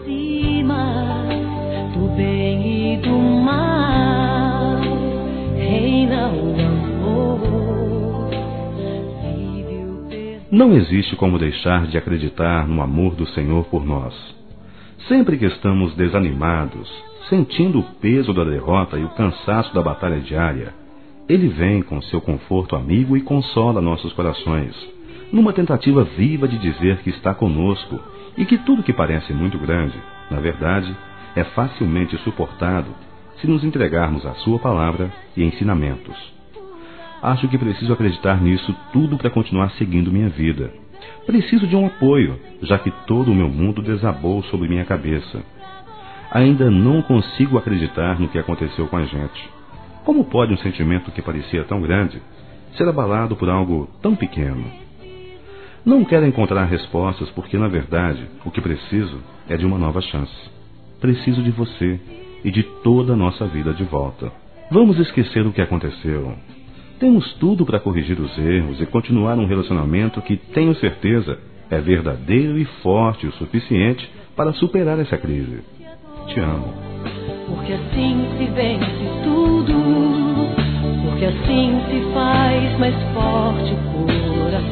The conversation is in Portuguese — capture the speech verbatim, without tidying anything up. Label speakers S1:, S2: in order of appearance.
S1: cima do bem e do mal, reina o amor, vive o perdão.
S2: Não existe como deixar de acreditar no amor do Senhor por nós. Sempre que estamos desanimados, sentindo o peso da derrota e o cansaço da batalha diária, Ele vem com seu conforto amigo e consola nossos corações, numa tentativa viva de dizer que está conosco e que tudo que parece muito grande, na verdade, é facilmente suportado se nos entregarmos à sua palavra e ensinamentos. Acho que preciso acreditar nisso tudo para continuar seguindo minha vida. Preciso de um apoio, já que todo o meu mundo desabou sobre minha cabeça. Ainda não consigo acreditar no que aconteceu com a gente. Como pode um sentimento que parecia tão grande ser abalado por algo tão pequeno? Não quero encontrar respostas porque, na verdade, o que preciso é de uma nova chance. Preciso de você e de toda a nossa vida de volta. Vamos esquecer o que aconteceu. Temos tudo para corrigir os erros e continuar um relacionamento que, tenho certeza, é verdadeiro e forte o suficiente para superar essa crise. Te amo.
S1: Porque assim se vence tudo, porque assim se faz mais forte o coração.